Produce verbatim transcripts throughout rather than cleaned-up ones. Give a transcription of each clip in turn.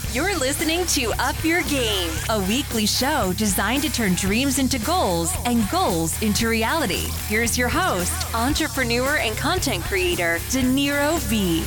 You're listening to Up Your Game, a weekly show designed to turn dreams into goals and goals into reality. Here's your host, entrepreneur and content creator, Dinero V.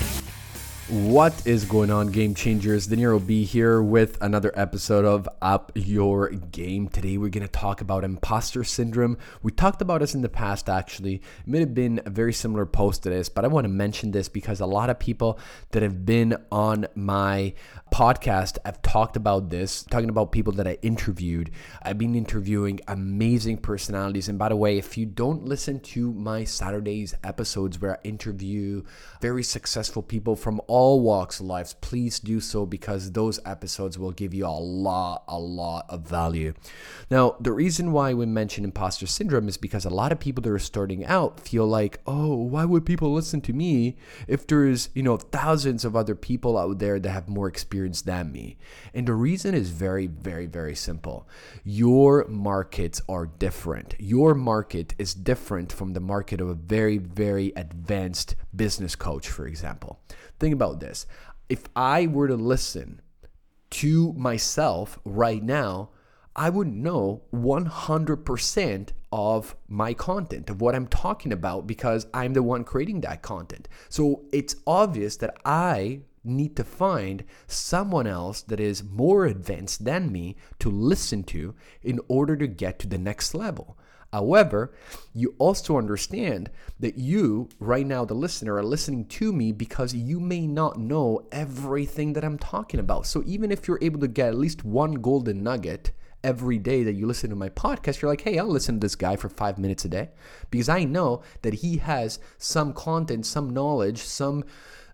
What is going on, Game Changers? Dinero B here with another episode of Up Your Game. Today we're going to talk about imposter syndrome. We talked about this in the past, actually. It may have been a very similar post to this, but I want to mention this because a lot of people that have been on my podcast have talked about this, talking about people that I interviewed. I've been interviewing amazing personalities. And by the way, if you don't listen to my Saturdays episodes where I interview very successful people from all all walks of life, please do so, because those episodes will give you a lot, a lot of value. Now, the reason why we mention imposter syndrome is because a lot of people that are starting out feel like, oh, why would people listen to me if there's, you know, thousands of other people out there that have more experience than me? And the reason is very, very, very simple. Your markets are different. Your market is different from the market of a very, very advanced business coach, for example. Think about this. If I were to listen to myself right now, I would know one hundred percent of my content, of what I'm talking about, because I'm the one creating that content. So it's obvious that I need to find someone else that is more advanced than me to listen to in order to get to the next level. However, you also understand that you, right now, the listener, are listening to me because you may not know everything that I'm talking about. So even if you're able to get at least one golden nugget every day that you listen to my podcast, you're like, hey, I'll listen to this guy for five minutes a day because I know that he has some content, some knowledge, some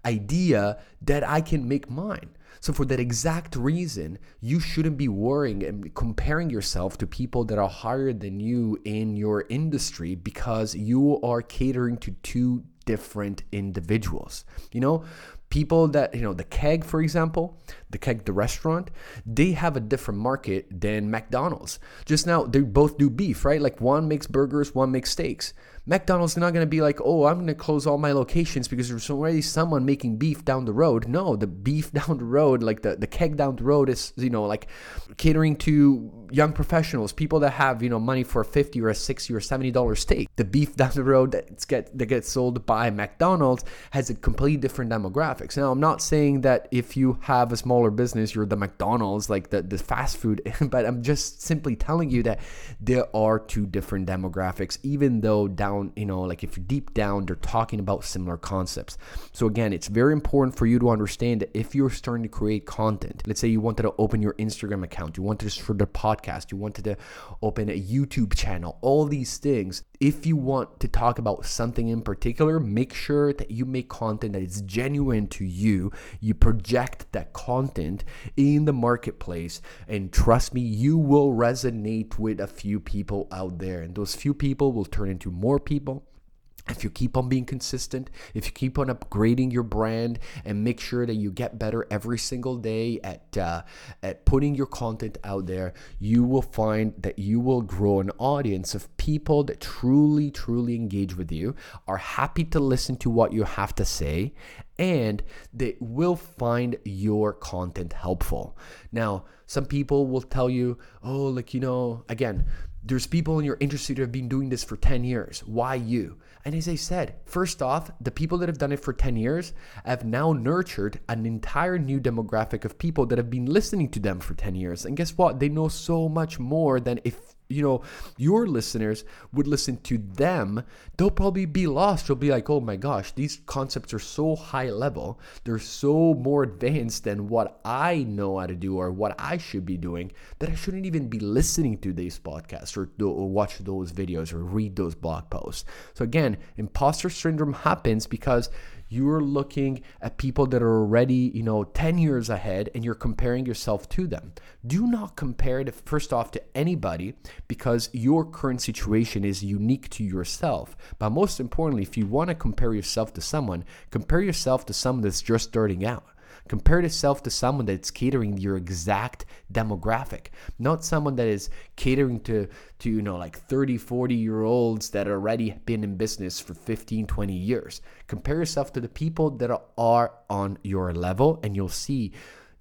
idea that I can make mine. So for that exact reason, you shouldn't be worrying and comparing yourself to people that are higher than you in your industry, because you are catering to two different individuals. You know, people that, you know, the Keg, for example, the Keg, the restaurant, they have a different market than McDonald's. Just now, they both do beef, right? Like one makes burgers, one makes steaks. McDonald's is not going to be like, oh, I'm going to close all my locations because there's already someone making beef down the road. No, the beef down the road, like the, the Keg down the road is, you know, like catering to young professionals, people that have, you know, money for a fifty or a sixty or seventy dollars steak. The beef down the road that's get, that gets sold by McDonald's has a completely different demographics. Now, I'm not saying that if you have a smaller business, you're the McDonald's, like the, the fast food, but I'm just simply telling you that there are two different demographics, even though down you know, like if you're deep down, they're talking about similar concepts. So again, it's very important for you to understand that if you're starting to create content, let's say you wanted to open your Instagram account, you wanted to start a podcast, you wanted to open a YouTube channel, all these things, if you want to talk about something in particular, make sure that you make content that is genuine to you. You project that content in the marketplace, and trust me, you will resonate with a few people out there, and those few people will turn into more people. If you keep on being consistent, if you keep on upgrading your brand and make sure that you get better every single day at uh, at putting your content out there, you will find that you will grow an audience of people that truly, truly engage with you, are happy to listen to what you have to say, and they will find your content helpful. Now, some people will tell you, oh, like, you know, again, there's people in your industry that have been doing this for ten years. Why you? And as I said, first off, the people that have done it for ten years have now nurtured an entire new demographic of people that have been listening to them for ten years. And guess what? They know so much more than if, you know, your listeners would listen to them. They'll probably be lost. They'll be like, oh my gosh, these concepts are so high level. They're so more advanced than what I know how to do or what I should be doing, that I shouldn't even be listening to these podcasts or, or watch those videos or read those blog posts. So again, imposter syndrome happens because you're looking at people that are already, you know, ten years ahead, and you're comparing yourself to them. Do not compare it, first off, to anybody, because your current situation is unique to yourself. But most importantly, if you want to compare yourself to someone, compare yourself to someone that's just starting out. Compare yourself to someone that's catering to your exact demographic, not someone that is catering to, to you know, like thirty, forty year olds that already been in business for fifteen, twenty years. Compare yourself to the people that are on your level, and you'll see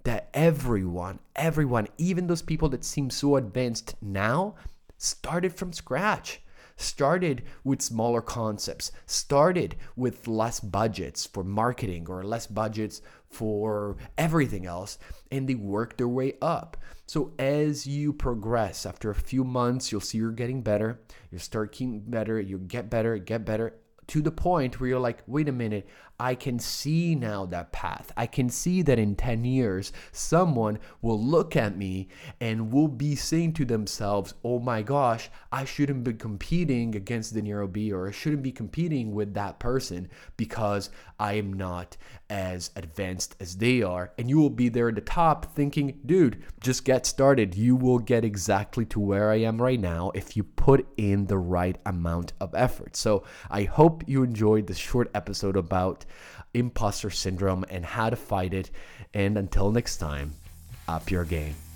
that everyone, everyone, even those people that seem so advanced now, started from scratch. Started with smaller concepts, started with less budgets for marketing or less budgets for everything else, and they work their way up. So as you progress, after a few months, you'll see you're getting better, you start getting better, you get better, get better, to the point where you're like, wait a minute, I can see now that path. I can see that in ten years, someone will look at me and will be saying to themselves, oh my gosh, I shouldn't be competing against Dinero B, or I shouldn't be competing with that person because I am not as advanced as they are. And you will be there at the top thinking, dude, just get started. You will get exactly to where I am right now if you put in the right amount of effort. So I hope you enjoyed this short episode about imposter syndrome and how to fight it. And until next time, up your game.